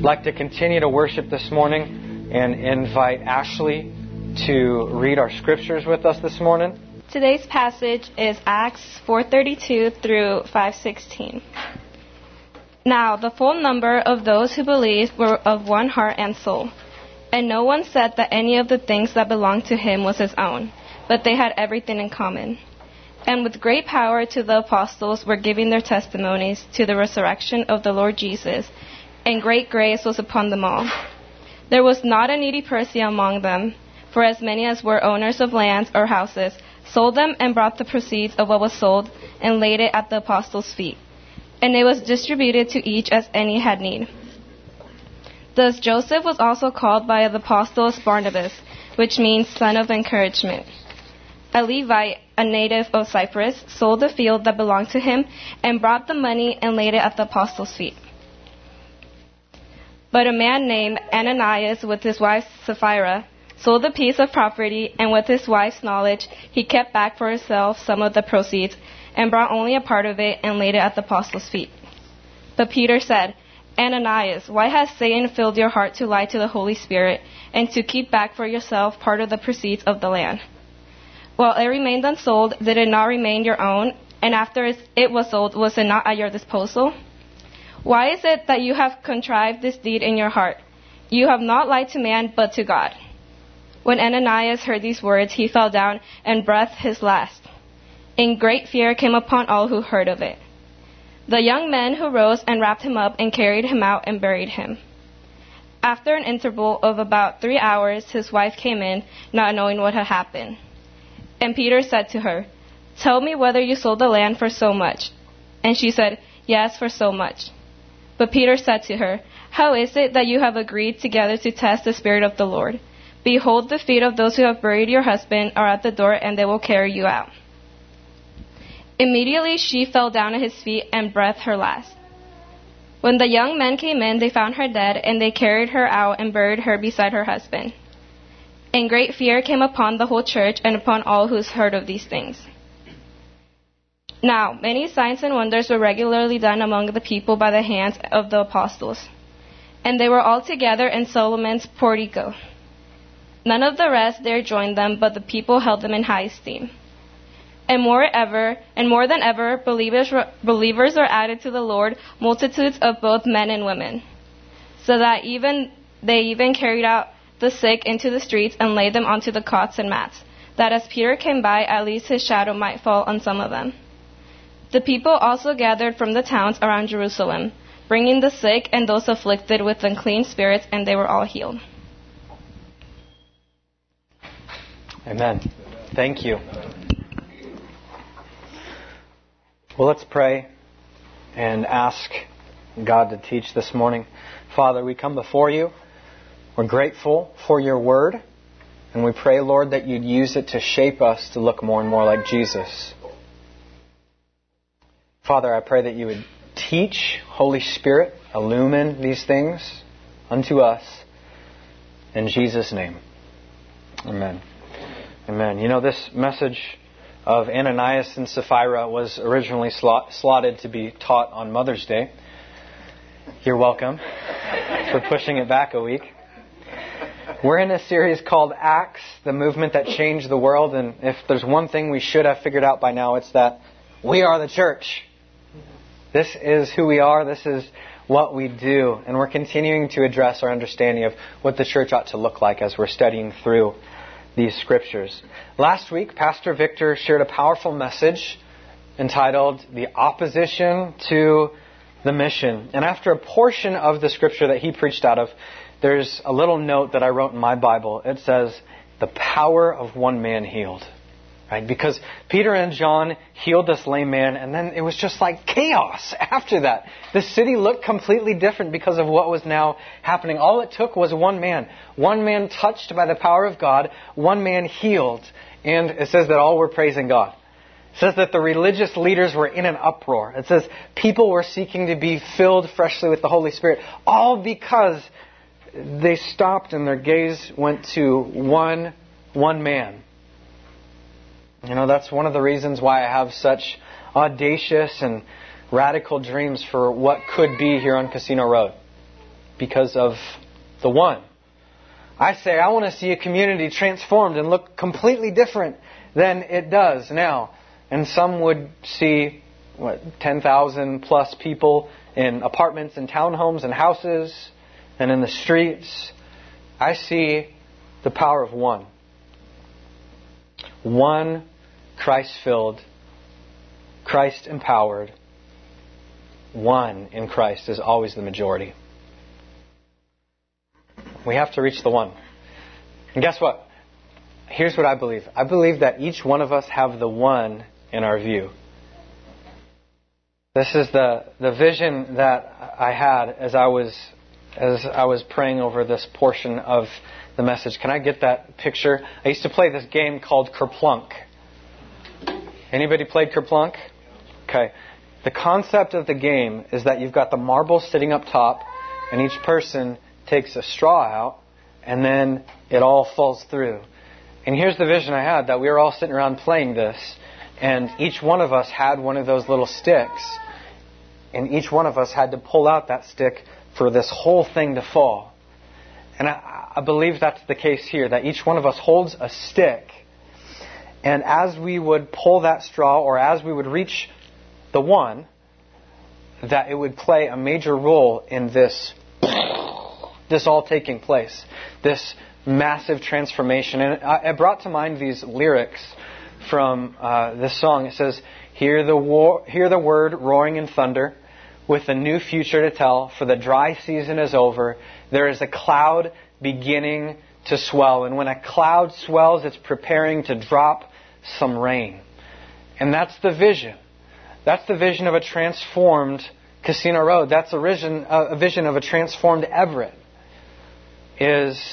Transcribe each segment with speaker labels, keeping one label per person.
Speaker 1: I'd like to continue to worship this morning and invite Ashley to read our scriptures with us this morning.
Speaker 2: Today's passage is Acts 4:32 through 5:16. Now the full number of those who believed were of one heart and soul. And no one said that any of the things that belonged to him was his own, but they had everything in common. And with great power to the apostles were giving their testimonies to the resurrection of the Lord Jesus, and great grace was upon them all. There was not a needy person among them, for as many as were owners of lands or houses sold them and brought the proceeds of what was sold and laid it at the apostles' feet. And it was distributed to each as any had need. Thus Joseph was also called by the apostles Barnabas, which means son of encouragement. A Levite, a native of Cyprus, sold the field that belonged to him and brought the money and laid it at the apostles' feet. But a man named Ananias with his wife Sapphira sold a piece of property, and with his wife's knowledge he kept back for himself some of the proceeds and brought only a part of it and laid it at the apostles' feet. But Peter said, Ananias, why has Satan filled your heart to lie to the Holy Spirit and to keep back for yourself part of the proceeds of the land? While it remained unsold, did it not remain your own? And after it was sold, was it not at your disposal? Why is it that you have contrived this deed in your heart? You have not lied to man, but to God. When Ananias heard these words, he fell down and breathed his last. And great fear came upon all who heard of it. The young men who rose and wrapped him up and carried him out and buried him. After an interval of about 3 hours, his wife came in, not knowing what had happened. And Peter said to her, Tell me whether you sold the land for so much. And she said, Yes, for so much. But Peter said to her, How is it that you have agreed together to test the Spirit of the Lord? Behold, the feet of those who have buried your husband are at the door, and they will carry you out. Immediately she fell down at his feet and breathed her last. When the young men came in, they found her dead, and they carried her out and buried her beside her husband. And great fear came upon the whole church and upon all who heard of these things. Now, many signs and wonders were regularly done among the people by the hands of the apostles. And they were all together in Solomon's portico. None of the rest dared join them, but the people held them in high esteem. And more than ever, believers were added to the Lord, multitudes of both men and women, so that they even carried out the sick into the streets and laid them onto the cots and mats, that as Peter came by, at least his shadow might fall on some of them. The people also gathered from the towns around Jerusalem, bringing the sick and those afflicted with unclean spirits, and they were all healed.
Speaker 1: Amen. Thank you. Well, let's pray and ask God to teach this morning. Father, we come before you. We're grateful for your word. And we pray, Lord, that you'd use it to shape us to look more and more like Jesus. Father, I pray that you would teach, Holy Spirit, illumine these things unto us. In Jesus' name. Amen. Amen. You know, this message of Ananias and Sapphira was originally slotted to be taught on Mother's Day. You're welcome for pushing it back a week. We're in a series called Acts, the movement that changed the world. And if there's one thing we should have figured out by now, it's that we are the church. This is who we are. This is what we do. And we're continuing to address our understanding of what the church ought to look like as we're studying through these scriptures. Last week, Pastor Victor shared a powerful message entitled The Opposition to the Mission. And after a portion of the scripture that he preached out of, there's a little note that I wrote in my Bible. It says, the power of one man healed. Right? Because Peter and John healed this lame man, and then it was just like chaos after that. The city looked completely different because of what was now happening. All it took was one man. One man touched by the power of God. One man healed. And it says that all were praising God. It says that the religious leaders were in an uproar. It says people were seeking to be filled freshly with the Holy Spirit. All because they stopped and their gaze went to one man. You know, that's one of the reasons why I have such audacious and radical dreams for what could be here on Casino Road. because of the one. I say I want to see a community transformed and look completely different than it does now. And some would see 10,000 plus people in apartments and townhomes and houses and in the streets. I see the power of one. One Christ-filled, Christ-empowered. One in Christ is always the majority. We have to reach the one. And guess what? Here's what I believe. I believe that each one of us have the one in our view. This is the vision that I had as I was praying over this portion of the message. Can I get that picture? I used to play this game called Kerplunk. Anybody played Kerplunk? Okay. The concept of the game is that you've got the marbles sitting up top, and each person takes a straw out, and then it all falls through. And here's the vision I had, that we were all sitting around playing this, and each one of us had one of those little sticks, and each one of us had to pull out that stick for this whole thing to fall. And I believe that's the case here, that each one of us holds a stick, and as we would pull that straw, or as we would reach the one, that it would play a major role in this all taking place, this massive transformation. And it brought to mind these lyrics from this song. It says, hear the word roaring in thunder, with a new future to tell, for the dry season is over. There is a cloud beginning to swell. And when a cloud swells, it's preparing to drop some rain. And that's the vision. That's the vision of a transformed Casino Road. That's a vision of a transformed Everett. Is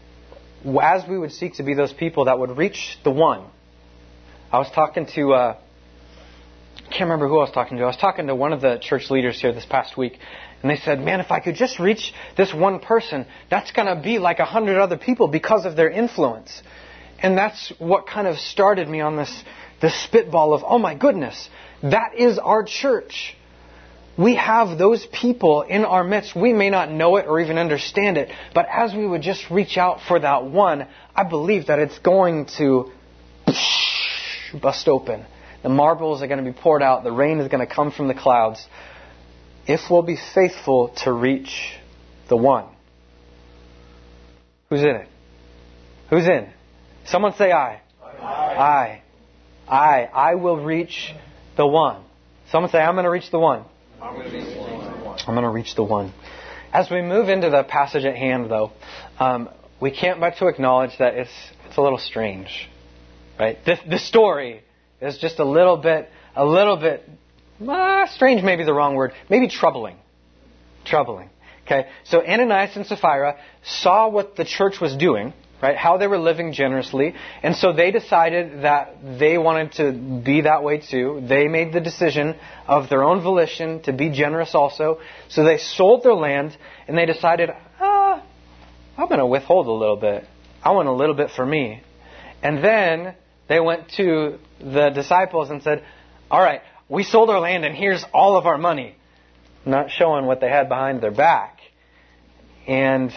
Speaker 1: as we would seek to be those people that would reach the one. I was talking to, I can't remember who I was talking to. I was talking to one of the church leaders here this past week. And they said, man, if I could just reach this one person, that's going to be like 100 other people because of their influence. And that's what kind of started me on this spitball of, oh my goodness, that is our church. We have those people in our midst. We may not know it or even understand it, but as we would just reach out for that one, I believe that it's going to bust open. The marbles are going to be poured out. The rain is going to come from the clouds. If we'll be faithful to reach the one. Who's in it? Who's in? Someone say I. I. I will reach the one. Someone say, I'm going to reach the one. I'm going to reach the one. As we move into the passage at hand, though, we can't but to acknowledge that it's a little strange, right? This story is just a little bit strange. Maybe the wrong word. Maybe troubling. Okay. So Ananias and Sapphira saw what the church was doing, right? How they were living generously. And so they decided that they wanted to be that way too. They made the decision of their own volition to be generous also. So they sold their land and they decided, I'm going to withhold a little bit. I want a little bit for me. And then they went to the disciples and said, all right, we sold our land and here's all of our money. Not showing what they had behind their back. And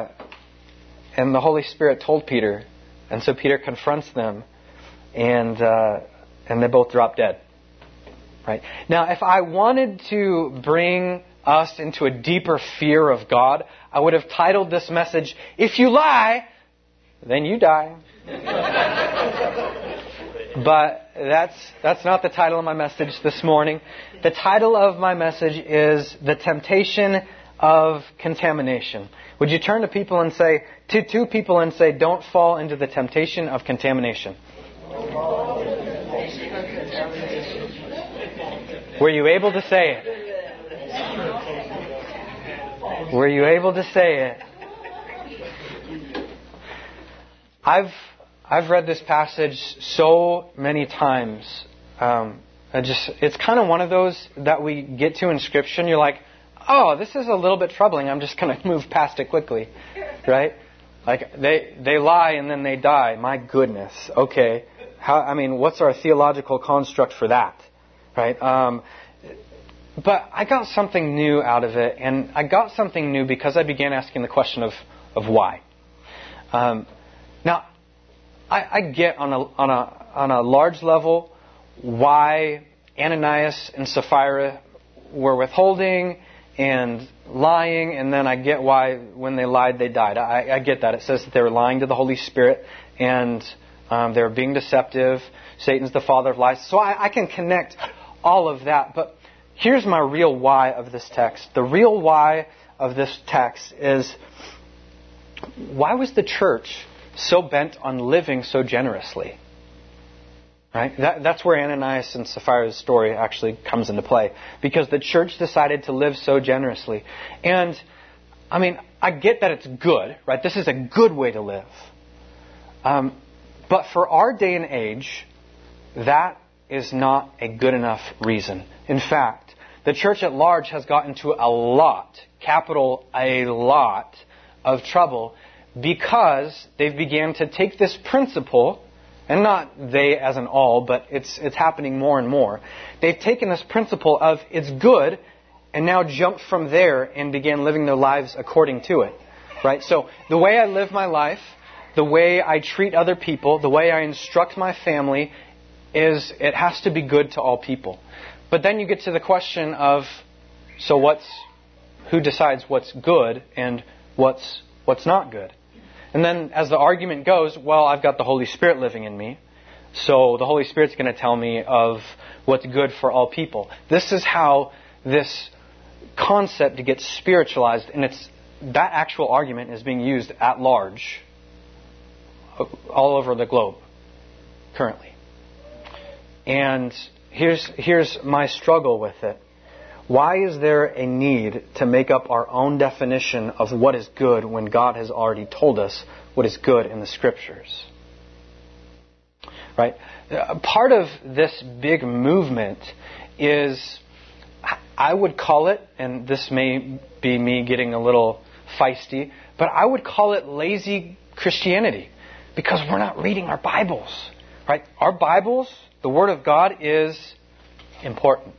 Speaker 1: the Holy Spirit told Peter. And so Peter confronts them. And they both drop dead. Right? Now, if I wanted to bring us into a deeper fear of God, I would have titled this message, If You Lie, Then You Die. But that's not the title of my message this morning. The title of my message is The Temptation of Contamination. Would you turn to people and say, to two people and say, don't fall into the temptation of contamination. Were you able to say it? Were you able to say it? I've read this passage so many times. It's kind of one of those that we get to in Scripture and you're like, oh, this is a little bit troubling. I'm just going to move past it quickly. Right? Like, they lie and then they die. My goodness. Okay. What's our theological construct for that? Right? But I got something new out of it, and I got something new because I began asking the question of why. Now, I get on a large level why Ananias and Sapphira were withholding and lying, and then I get why when they lied they died. I get that. It says that they were lying to the Holy Spirit and they were being deceptive. Satan's the father of lies. So I can connect all of that. But here's my real why of this text. The real why of this text is, why was the church so bent on living so generously? Right? That's where Ananias and Sapphira's story actually comes into play. Because the church decided to live so generously. And, I mean, I get that it's good, right? This is a good way to live. But for our day and age, that is not a good enough reason. In fact, the church at large has gotten into a lot, capital A lot, of trouble because they've began to take this principle, and not they as an all, but it's happening more and more. They've taken this principle of it's good and now jumped from there and began living their lives according to it. Right? So the way I live my life, the way I treat other people, the way I instruct my family is it has to be good to all people. But then you get to the question of, so who decides what's good and what's not good? And then as the argument goes, well, I've got the Holy Spirit living in me, so the Holy Spirit's going to tell me of what's good for all people. This is how this concept gets spiritualized, and that actual argument is being used at large all over the globe currently. And here's my struggle with it. Why is there a need to make up our own definition of what is good when God has already told us what is good in the Scriptures? Right? Part of this big movement is, I would call it, and this may be me getting a little feisty, but I would call it lazy Christianity because we're not reading our Bibles. Right? Our Bibles, the Word of God, is important.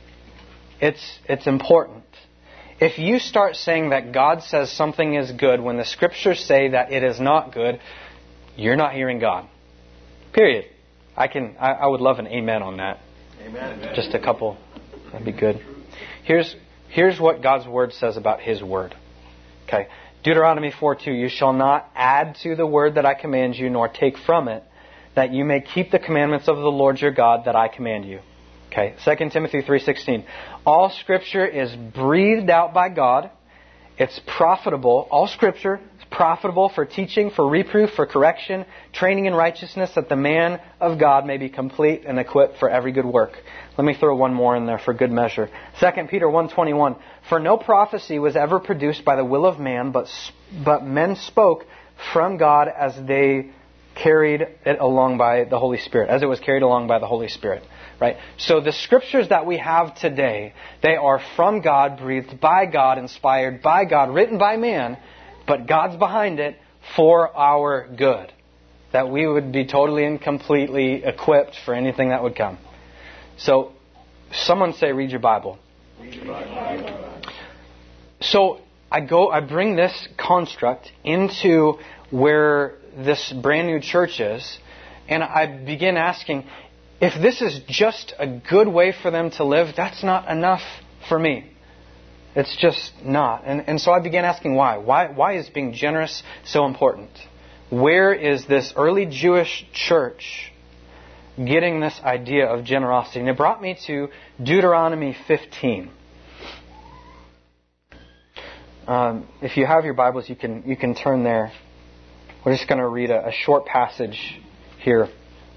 Speaker 1: It's important. If you start saying that God says something is good when the Scriptures say that it is not good, you're not hearing God. Period. I would love an amen on that. Amen. Just a couple. That'd be good. Here's what God's Word says about His Word. Okay. Deuteronomy 4:2, you shall not add to the word that I command you, nor take from it, that you may keep the commandments of the Lord your God that I command you. Okay, 2 Timothy 3:16. All Scripture is breathed out by God. It's profitable. All Scripture is profitable for teaching, for reproof, for correction, training in righteousness, that the man of God may be complete and equipped for every good work. Let me throw one more in there for good measure. 2 Peter 1:21. For no prophecy was ever produced by the will of man, but men spoke from God as they carried it along by the Holy Spirit, as it was carried along by the Holy Spirit. Right? So the Scriptures that we have today, they are from God, breathed by God, inspired by God, written by man, but God's behind it for our good. That we would be totally and completely equipped for anything that would come. So, someone say, read your Bible. Read your Bible. So, I bring this construct into where this brand new church is, and I begin asking, if this is just a good way for them to live, that's not enough for me. It's just not. And so I began asking why. Why is being generous so important? Where is this early Jewish church getting this idea of generosity? And it brought me to Deuteronomy 15. If you have your Bibles, you can turn there. We're just going to read a short passage here.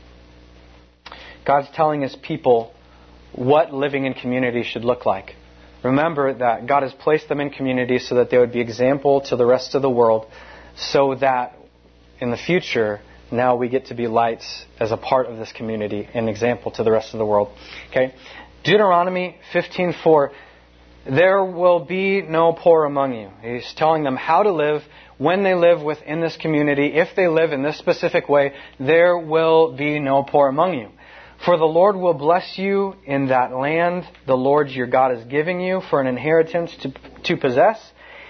Speaker 1: God's telling His people what living in community should look like. Remember that God has placed them in community so that they would be example to the rest of the world, so that in the future, now we get to be lights as a part of this community, an example to the rest of the world. Okay, Deuteronomy 15:4. There will be no poor among you. He's telling them how to live when they live within this community. If they live in this specific way, there will be no poor among you. For the Lord will bless you in that land the Lord your God is giving you for an inheritance to possess,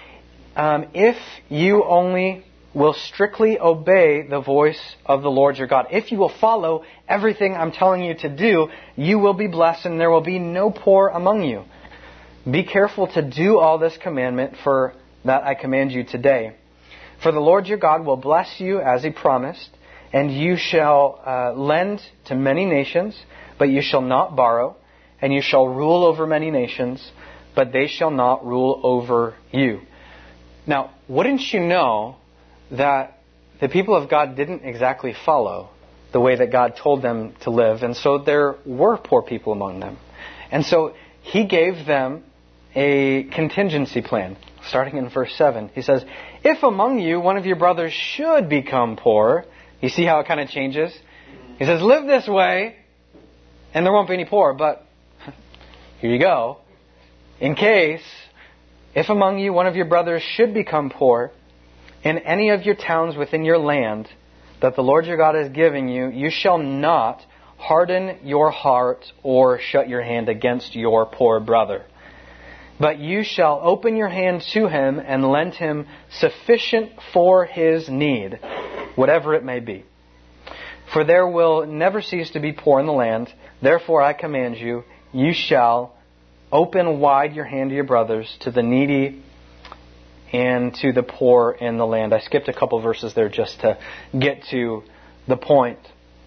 Speaker 1: if you only will strictly obey the voice of the Lord your God. If you will follow everything I'm telling you to do, you will be blessed and there will be no poor among you. Be careful to do all this commandment for that I command you today. For the Lord your God will bless you as He promised, and you shall lend to many nations, but you shall not borrow, and you shall rule over many nations, but they shall not rule over you. Now, wouldn't you know that the people of God didn't exactly follow the way that God told them to live, and so there were poor people among them. And so He gave them a contingency plan. Starting in verse 7, He says, if among you one of your brothers should become poor, you see how it kind of changes? He says, live this way, and there won't be any poor. But here you go. In case, if among you one of your brothers should become poor, in any of your towns within your land that the Lord your God is giving you, you shall not harden your heart or shut your hand against your poor brother. But you shall open your hand to him and lend him sufficient for his need, whatever it may be. For there will never cease to be poor in the land. Therefore I command you, you shall open wide your hand to your brothers, to the needy and to the poor in the land. I skipped a couple verses there just to get to the point.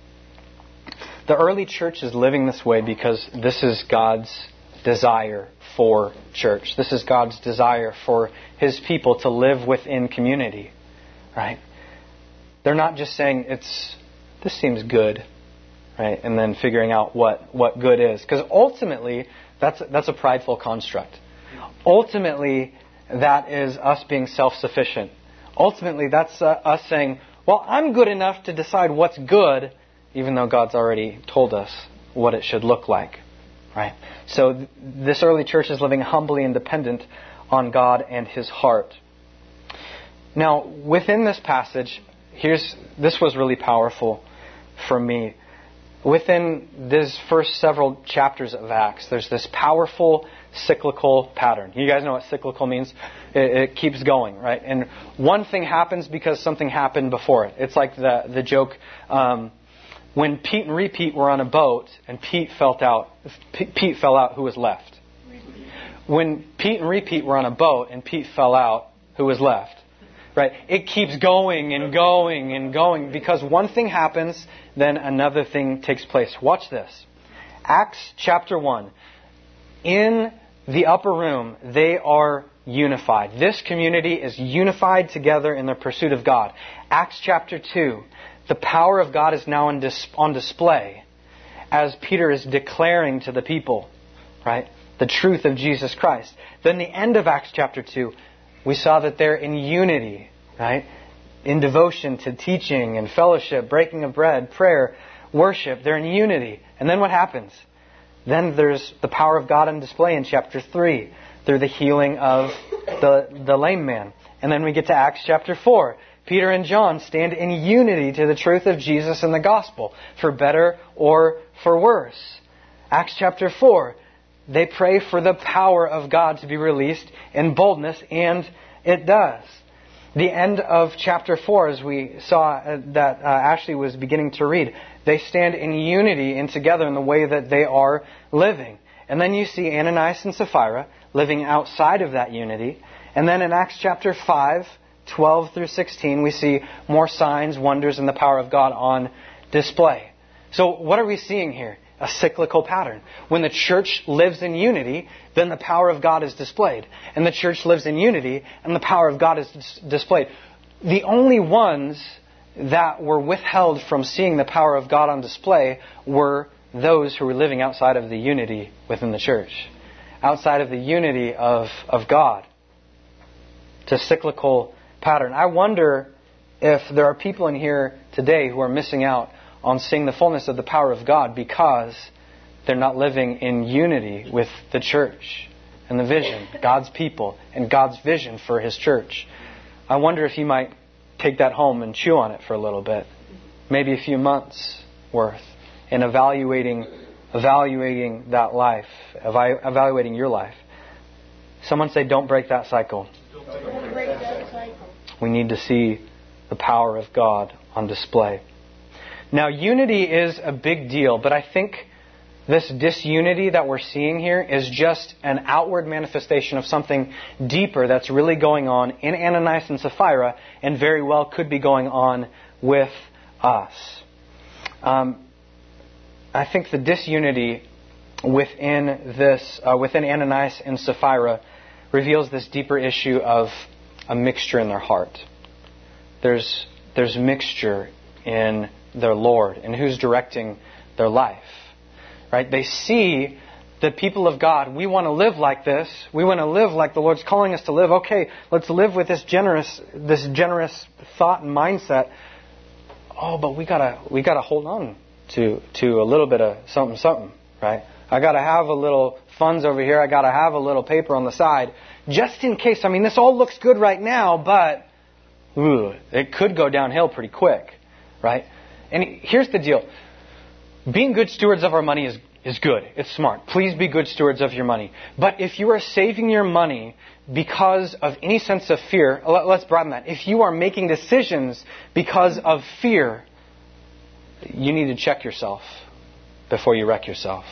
Speaker 1: The early church is living this way because this is God's desire for church. This is God's desire for His people to live within community. Right? They're not just saying, this seems good, right? And then figuring out what good is. Because ultimately, that's a prideful construct. Ultimately, that is us being self-sufficient. Ultimately, that's us saying, well, I'm good enough to decide what's good, even though God's already told us what it should look like. Right? So this early church is living humbly and dependent on God and His heart. Now, within this passage, this was really powerful for me. Within these first several chapters of Acts, there's this powerful cyclical pattern. You guys know what cyclical means? It keeps going, right? And one thing happens because something happened before it. It's like the joke, when Pete and Repeat were on a boat and Pete fell out, who was left? When Pete and Repeat were on a boat and Pete fell out, who was left? Right? It keeps going and going and going because one thing happens, then another thing takes place. Watch this. Acts chapter 1. In the upper room, they are unified. This community is unified together in their pursuit of God. Acts chapter 2. The power of God is now on display as Peter is declaring to the people, right, the truth of Jesus Christ. Then the end of Acts chapter 2, we saw that they're in unity, right, in devotion to teaching and fellowship, breaking of bread, prayer, worship. They're in unity. And then what happens? Then there's the power of God on display in chapter 3 through the healing of the lame man. And then we get to Acts chapter 4. Peter and John stand in unity to the truth of Jesus and the gospel, for better or for worse. Acts chapter 4, they pray for the power of God to be released in boldness, and it does. The end of chapter 4, as we saw that Ashley was beginning to read, they stand in unity and together in the way that they are living. And then you see Ananias and Sapphira living outside of that unity. And then in Acts chapter 5, 12 through 16, we see more signs, wonders, and the power of God on display. So what are we seeing here? A cyclical pattern. When the church lives in unity, then the power of God is displayed. And the church lives in unity, and the power of God is displayed. The only ones that were withheld from seeing the power of God on display were those who were living outside of the unity within the church. Outside of the unity of God. It's a cyclical pattern. I wonder if there are people in here today who are missing out on seeing the fullness of the power of God because they're not living in unity with the church and the vision, God's people, and God's vision for His church. I wonder if you might take that home and chew on it for a little bit, maybe a few months worth, in evaluating that life, evaluating your life. Someone say, don't break that cycle.
Speaker 3: Don't break that cycle.
Speaker 1: We need to see the power of God on display. Now, unity is a big deal, but I think this disunity that we're seeing here is just an outward manifestation of something deeper that's really going on in Ananias and Sapphira and very well could be going on with us. I think the disunity within Ananias and Sapphira reveals this deeper issue of a mixture in their heart. There's mixture in their Lord and who's directing their life. Right? They see the people of God. We want to live like this. We want to live like the Lord's calling us to live. Okay, let's live with this generous thought and mindset. Oh, but we gotta hold on to a little bit of something, right? I gotta have a little funds over here. I gotta have a little paper on the side, just in case. I mean, this all looks good right now, but it could go downhill pretty quick, right? And here's the deal. Being good stewards of our money is good. It's smart. Please be good stewards of your money. But if you are saving your money because of any sense of fear, let's broaden that. If you are making decisions because of fear, you need to check yourself before you wreck yourself.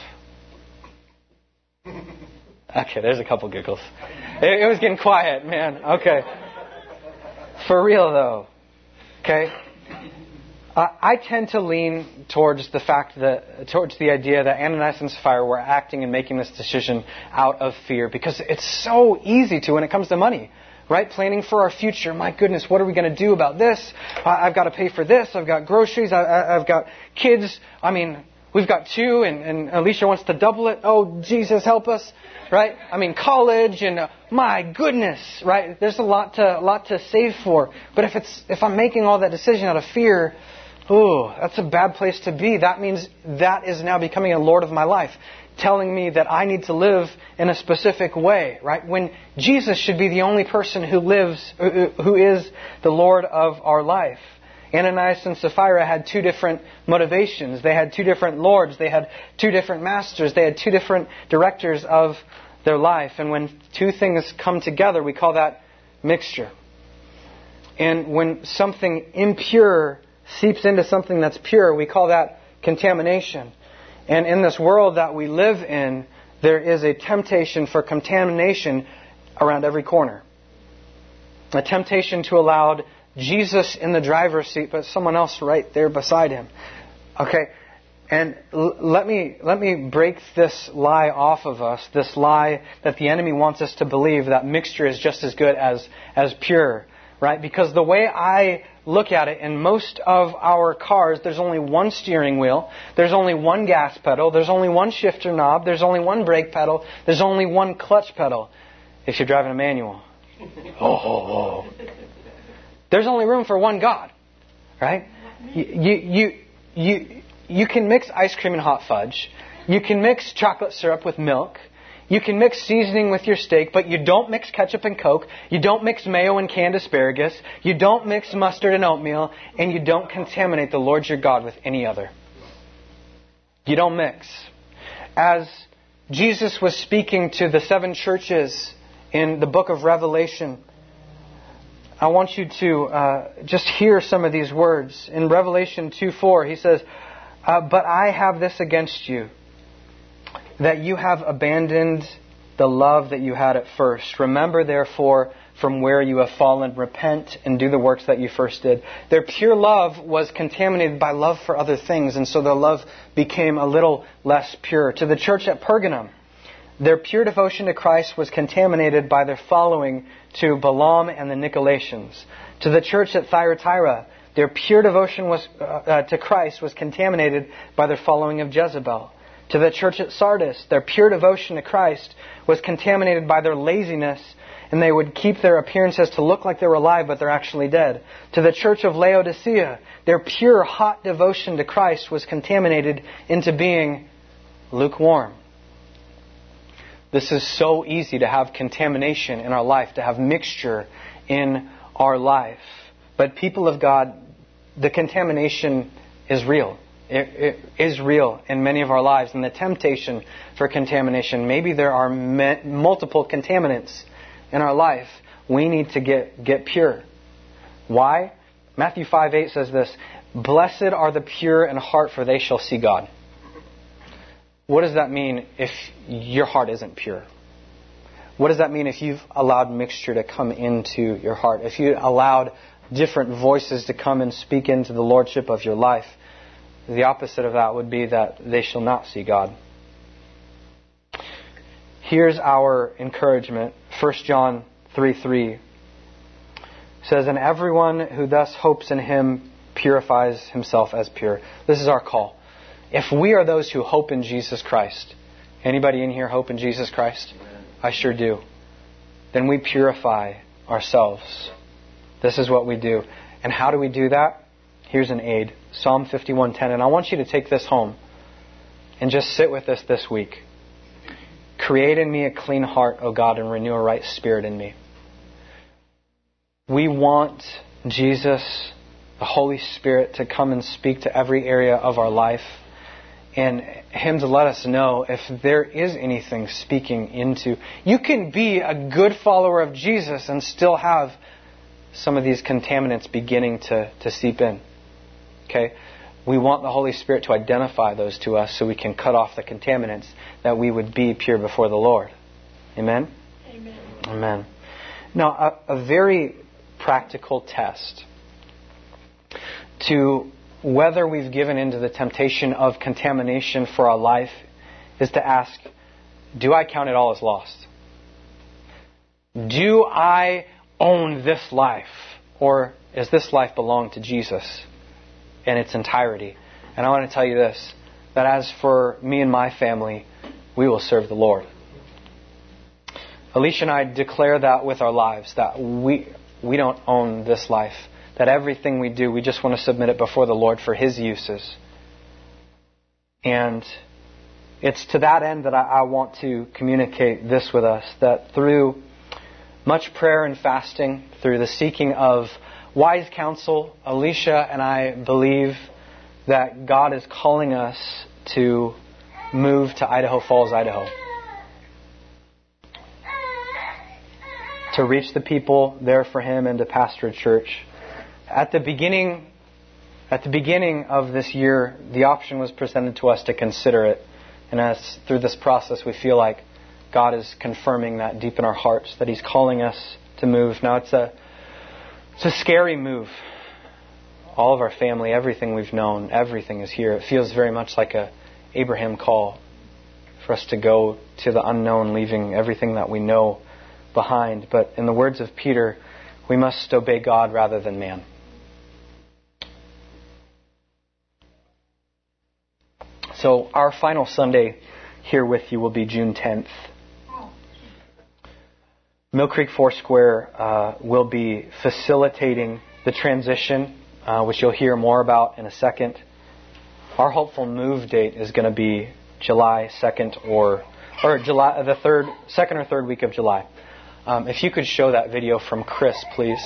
Speaker 1: Okay, there's a couple giggles. It was getting quiet, man. Okay. For real, though. Okay? I tend to lean towards the idea that Ananias and Sapphira were acting and making this decision out of fear because it's so easy to when it comes to money, right? Planning for our future. My goodness, what are we going to do about this? I've got to pay for this. I've got groceries. I've got kids. I mean, we've got 2 and Alicia wants to double it. Oh, Jesus, help us, right? I mean, college and my goodness, right? There's a lot to save for. But if I'm making all that decision out of fear, that's a bad place to be. That means that is now becoming a Lord of my life, telling me that I need to live in a specific way, right? When Jesus should be the only person who is the Lord of our life. Ananias and Sapphira had 2 different motivations. They had 2 different lords. They had 2 different masters. They had 2 different directors of their life. And when 2 things come together, we call that mixture. And when something impure seeps into something that's pure, we call that contamination. And in this world that we live in, there is a temptation for contamination around every corner. A temptation to allow Jesus in the driver's seat, but someone else right there beside him. Okay, and let me break this lie off of us, this lie that the enemy wants us to believe that mixture is just as good as pure, right? Because the way I look at it, in most of our cars, there's only one steering wheel, there's only one gas pedal, there's only one shifter knob, there's only one brake pedal, there's only one clutch pedal if you're driving a manual. There's only room for one God, right? You can mix ice cream and hot fudge. You can mix chocolate syrup with milk. You can mix seasoning with your steak, but you don't mix ketchup and Coke. You don't mix mayo and canned asparagus. You don't mix mustard and oatmeal. And you don't contaminate the Lord your God with any other. You don't mix. As Jesus was speaking to the 7 churches in the book of Revelation, I want you to just hear some of these words. In Revelation 2:4, he says, "But I have this against you, that you have abandoned the love that you had at first. Remember, therefore, from where you have fallen, repent and do the works that you first did." Their pure love was contaminated by love for other things, and so their love became a little less pure. To the church at Pergamum, their pure devotion to Christ was contaminated by their following to Balaam and the Nicolaitans. To the church at Thyatira, their pure devotion to Christ was contaminated by their following of Jezebel. To the church at Sardis, their pure devotion to Christ was contaminated by their laziness, and they would keep their appearances to look like they were alive, but they're actually dead. To the church of Laodicea, their pure, hot devotion to Christ was contaminated into being lukewarm. This is so easy to have contamination in our life, to have mixture in our life. But people of God, the contamination is real. It is real in many of our lives. And the temptation for contamination, maybe there are multiple contaminants in our life. We need to get pure. Why? Matthew 5:8 says this, "Blessed are the pure in heart, for they shall see God." What does that mean if your heart isn't pure? What does that mean if you've allowed mixture to come into your heart? If you allowed different voices to come and speak into the lordship of your life? The opposite of that would be that they shall not see God. Here's our encouragement. 1 John 3:3 says, "And everyone who thus hopes in Him purifies himself as pure." This is our call. If we are those who hope in Jesus Christ, anybody in here hope in Jesus Christ? I sure do. Then we purify ourselves. This is what we do. And how do we do that? Here's an aid. Psalm 51:10. And I want you to take this home and just sit with this week. "Create in me a clean heart, O God, and renew a right spirit in me." We want Jesus, the Holy Spirit, to come and speak to every area of our life, and Him to let us know if there is anything speaking into. You can be a good follower of Jesus and still have some of these contaminants beginning to seep in. Okay? We want the Holy Spirit to identify those to us so we can cut off the contaminants, that we would be pure before the Lord. Amen?
Speaker 3: Amen.
Speaker 1: Amen. Now, a very practical test to whether we've given into the temptation of contamination for our life is to ask, do I count it all as lost? Do I own this life? Or does this life belong to Jesus in its entirety? And I want to tell you this, that as for me and my family, we will serve the Lord. Alicia and I declare that with our lives, that we don't own this life. That everything we do, we just want to submit it before the Lord for His uses. And it's to that end that I want to communicate this with us, that through much prayer and fasting, through the seeking of wise counsel, Alicia and I believe that God is calling us to move to Idaho Falls, Idaho. To reach the people there for Him and to pastor a church. At the beginning of this year, the option was presented to us to consider it. And as through this process, we feel like God is confirming that deep in our hearts, that He's calling us to move. Now, it's a scary move. All of our family, everything we've known, everything is here. It feels very much like a Abraham call for us to go to the unknown, leaving everything that we know behind. But in the words of Peter, we must obey God rather than man. So our final Sunday here with you will be June 10th. Mill Creek Foursquare will be facilitating the transition, which you'll hear more about in a second. Our hopeful move date is going to be July 2nd or July the second or third week of July. If you could show that video from Chris, please.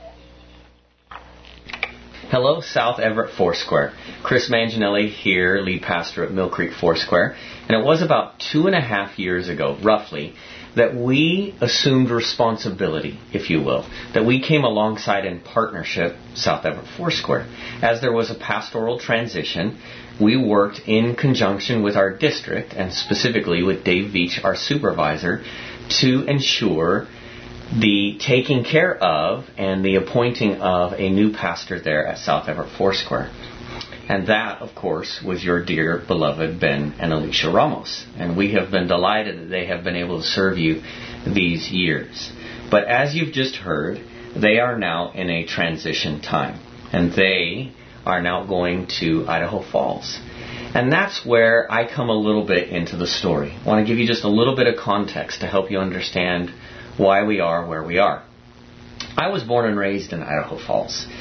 Speaker 4: Hello, South Everett Foursquare. Chris Manginelli here, lead pastor at Mill Creek Foursquare. And it was about 2.5 years ago, roughly, that we assumed responsibility, if you will. That we came alongside in partnership, South Everett Foursquare. As there was a pastoral transition, we worked in conjunction with our district, and specifically with Dave Veach, our supervisor, to ensure the taking care of and the appointing of a new pastor there at South Everett Foursquare. And that, of course, was your dear, beloved Ben and Alicia Ramos. And we have been delighted that they have been able to serve you these years. But as you've just heard, they are now in a transition time. And they are now going to Idaho Falls. And that's where I come a little bit into the story. I want to give you just a little bit of context to help you understand why we are where we are. I was born and raised in Idaho Falls.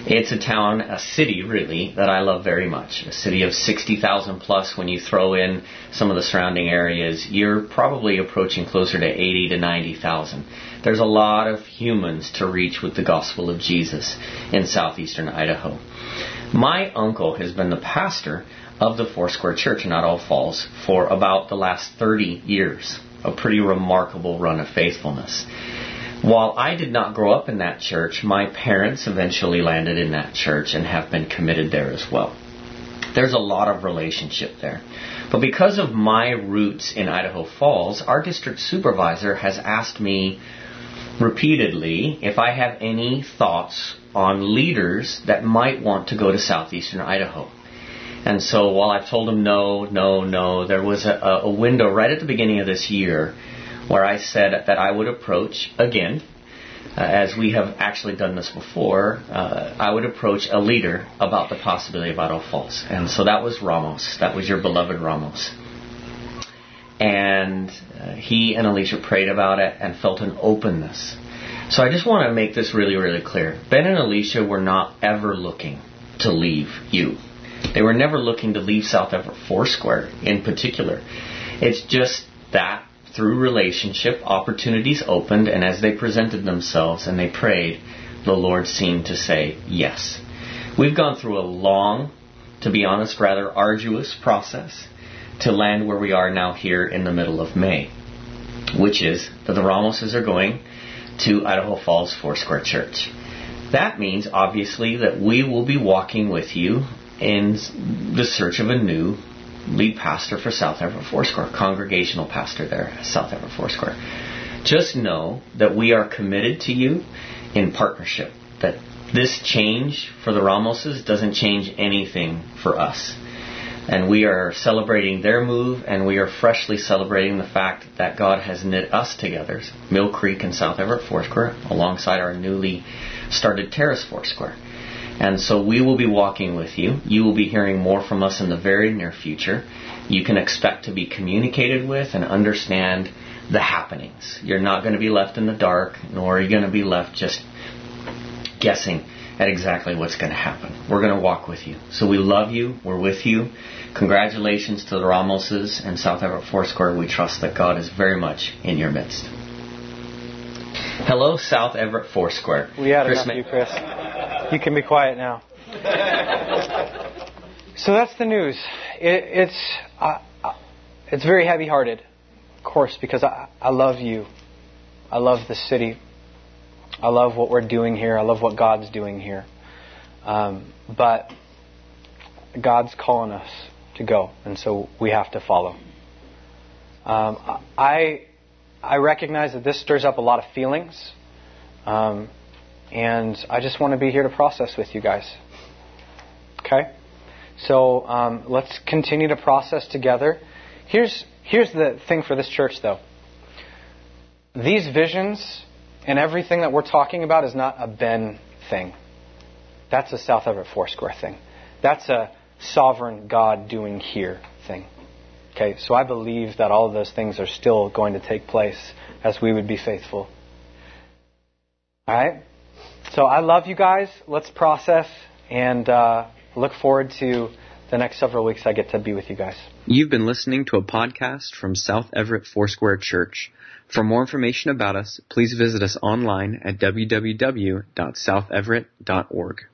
Speaker 4: It's a town, a city really, that I love very much. A city of 60,000 plus. When you throw in some of the surrounding areas, you're probably approaching closer to 80 to 90,000. There's a lot of humans to reach with the gospel of Jesus in southeastern Idaho. My uncle has been the pastor of the Foursquare Church in Idaho Falls for about the last 30 years. A pretty remarkable run of faithfulness. While I did not grow up in that church, my parents eventually landed in that church and have been committed there as well. There's a lot of relationship there. But because of my roots in Idaho Falls, our district supervisor has asked me repeatedly if I have any thoughts on leaders that might want to go to southeastern Idaho. And so while I've told him no, there was a window right at the beginning of this year where I said that I would approach, again, as we have actually done this before, I would approach a leader about the possibility of Idaho Falls. And so that was Ramos. That was your beloved Ramos. And he and Alicia prayed about it and felt an openness. So I just want to make this really, really clear. Ben and Alicia were not ever looking to leave you. They were never looking to leave South Everett Foursquare in particular. It's just that through relationship, opportunities opened, and as they presented themselves and they prayed, the Lord seemed to say yes. We've gone through a long, to be honest, rather arduous process to land where we are now here in the middle of May, which is that the Ramoses are going to Idaho Falls Foursquare Church. That means, obviously, that we will be walking with you in the search of a new lead pastor for South Everett Foursquare, congregational pastor there at South Everett Foursquare. Just know that we are committed to you in partnership, that this change for the Ramoses doesn't change anything for us. And we are celebrating their move, and we are freshly celebrating the fact that God has knit us together, Mill Creek and South Everett Foursquare, alongside our newly started Terrace Foursquare. And so we will be walking with you. You will be hearing more from us in the very near future. You can expect to be communicated with and understand the happenings. You're not going to be left in the dark, nor are you going to be left just guessing at exactly what's going to happen. We're going to walk with you. So we love you. We're with you. Congratulations to the Ramoses and South Everett Foursquare. We trust that God is very much in your midst. Hello, South Everett Foursquare.
Speaker 1: We had enough of you, Chris. You can be quiet now. So that's the news. It's very heavy-hearted, of course, because I love you. I love the city. I love what we're doing here. I love what God's doing here. But God's calling us to go, and so we have to follow. I recognize that this stirs up a lot of feelings. And I just want to be here to process with you guys. Okay? So let's continue to process together. Here's the thing for this church, though. These visions and everything that we're talking about is not a Ben thing. That's a South Everett Foursquare thing. That's a sovereign God doing here thing. Okay? So I believe that all of those things are still going to take place as we would be faithful. All right? So I love you guys. Let's process and look forward to the next several weeks I get to be with you guys.
Speaker 5: You've been listening to a podcast from South Everett Foursquare Church. For more information about us, please visit us online at www.southeverett.org.